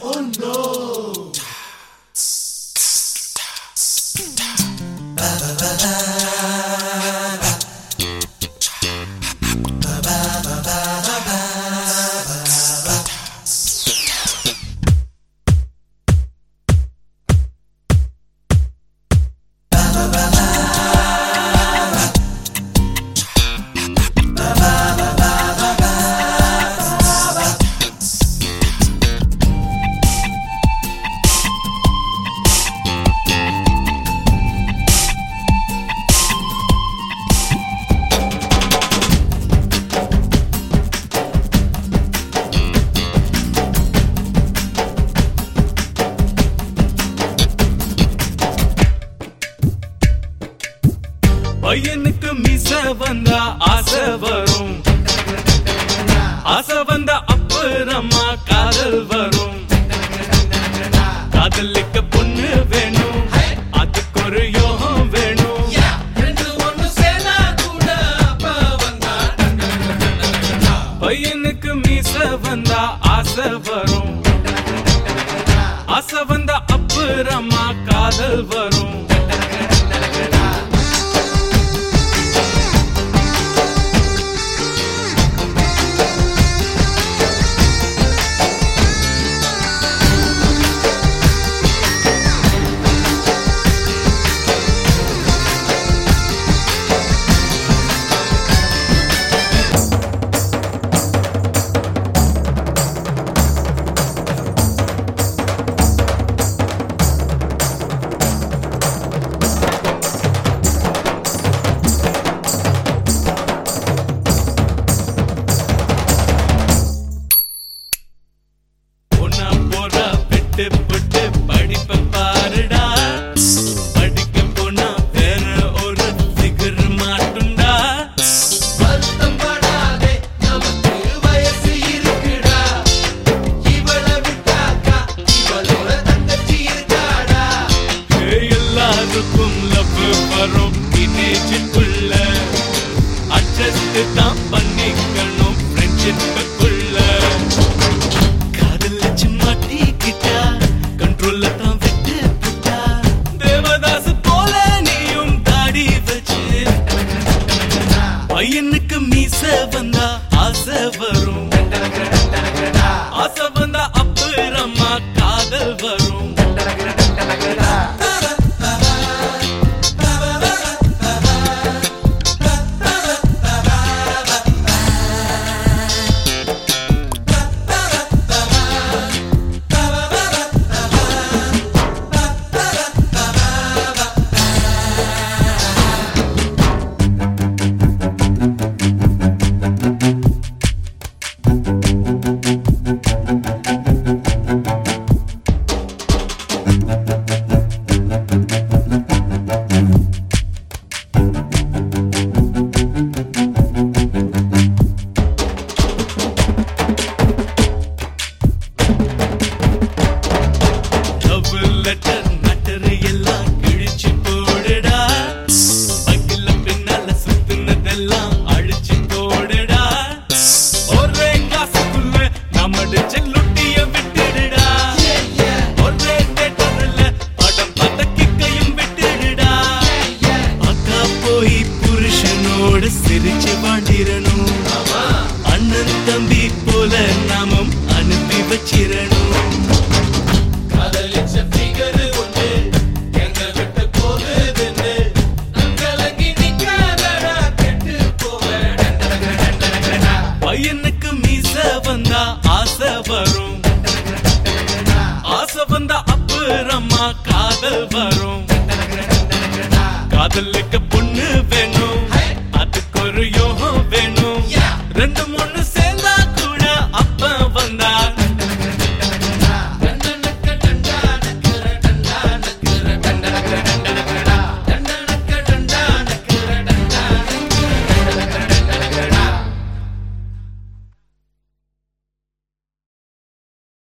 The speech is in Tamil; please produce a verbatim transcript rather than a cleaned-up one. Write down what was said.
Oh no! பையனுக்கு மீச வந்தா ஆசை வரும், ஆசை வந்தா அப்புறமா காதல் வரும். காதலிக்க பொண்ணு வேணும், அதுக்கு ஒரு யோகம் வேணும். பையனுக்கு மீச வந்தா ஆசை வரும், ஆசை வந்தா அப்புறமா காதல் வரும். பட்டு படிப்ப பாருடா, படிக்க போனா வேற ஒரு சிகர் மாட்டுண்டா. வருத்தம் படாதே, நமக்கு வயசு இருக்குடா. இவள விட்டாக்கா இவளோட தங்கச்சி இருக்காடா. எல்லாருக்கும் லவ் வரும் டீனேஜுக்குள்ள, அட்ஜஸ்ட் தான் பண்ணிக்கணும் ஃப்ரெண்ட்ஷிப்புக்குள்ள. பையனுக்கு மீச வந்தா ஆசை வரும், ஆசை வந்தா அப்புறமா காதல் வரும். புருஷனோடு சிரிச்சு வாழ்ந்திரணும், அண்ணன் தம்பி போல நாமும்